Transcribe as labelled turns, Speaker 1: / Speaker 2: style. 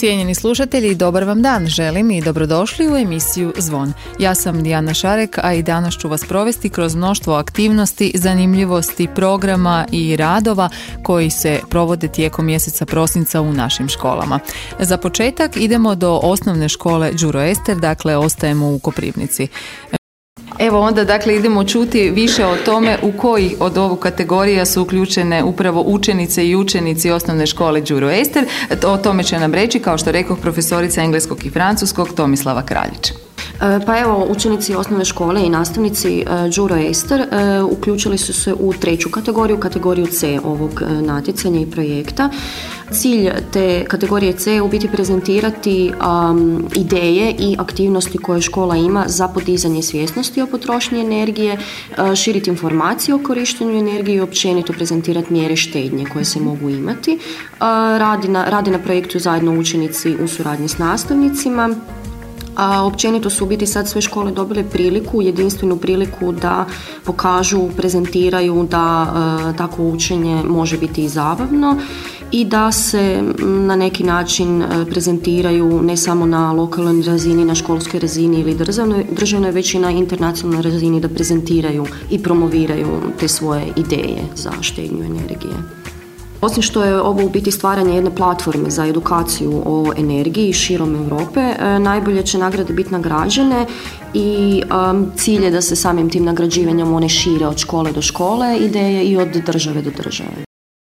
Speaker 1: Cijenjeni slušatelji, dobar vam dan želim i dobrodošli u emisiju Zvon. Ja sam Dijana Šarek, a i danas ću vas provesti kroz mnoštvo aktivnosti, zanimljivosti, programa i radova koji se provode tijekom mjeseca prosinca u našim školama. Za početak idemo do osnovne škole Đuro Ester, dakle ostajemo u Koprivnici. Evo onda dakle idemo čuti više o tome u koji od ovih kategorija su uključene upravo učenice i učenici osnovne škole Đuro Ester. O tome će nam reći, kao što rekoh, profesorica engleskog i francuskog Tomislava Kraljić.
Speaker 2: Pa evo, učenici osnovne škole i nastavnici Đuro Ester uključili su se u treću kategoriju C ovog natjecanja i projekta. Cilj te kategorije C je u biti prezentirati ideje i aktivnosti koje škola ima za podizanje svjesnosti o potrošnji energije, širiti informacije o korištenju energije i općenito prezentirati mjere štednje koje se mogu imati. Radi na projektu zajedno učenici u suradnji s nastavnicima. A općenito su u biti sad sve škole dobile jedinstvenu priliku da pokažu, prezentiraju da takvo učenje može biti i zabavno i da se na neki način prezentiraju ne samo na lokalnoj razini, na školskoj razini ili državnoj, već i na internacionalnoj razini, da prezentiraju i promoviraju te svoje ideje za štednju energije. Osim što je ovo u biti stvaranje jedne platforme za edukaciju o energiji širom Europe, najbolje će nagrade biti nagrađene i cilj je da se samim tim nagrađivanjem one šire od škole do škole, ideje i od države do države.